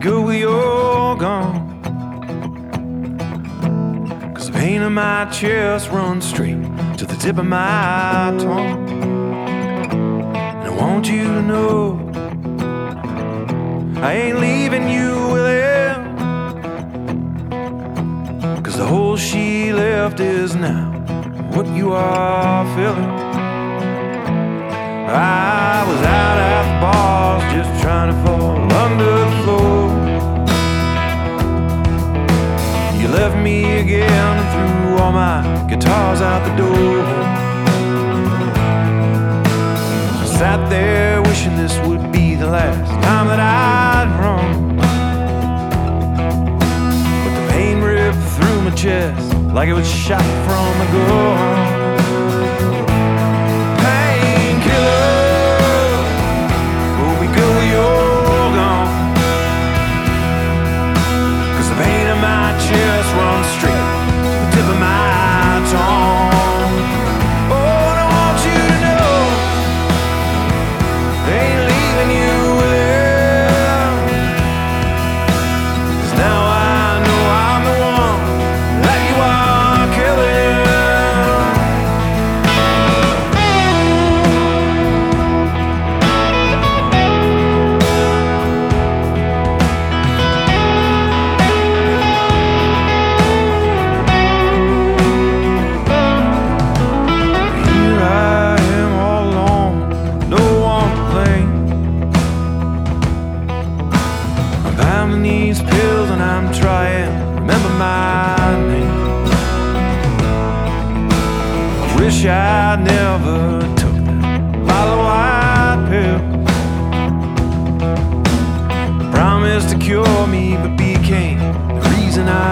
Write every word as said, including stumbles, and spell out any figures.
good when you're gone. Cause the pain in my chest runs straight to the tip of my tongue. And I want you to know I ain't leaving you with him, cause the hole she left is now what you are feeling. I was out at the bars just trying to fall under the floor. You left me again and threw all my guitars out the door. I sat there wishing this would be the last time that I'd run, but the pain ripped through my chest like it was shot from a gun. Just run straight to the tip of my tongue. Oh, and I want you to know they ain't leaving you with him, cause now I know I'm the one that you are killing. These pills and I'm trying to remember my name. I wish I'd never took that bottle of white pill. Promised to cure me but became the reason I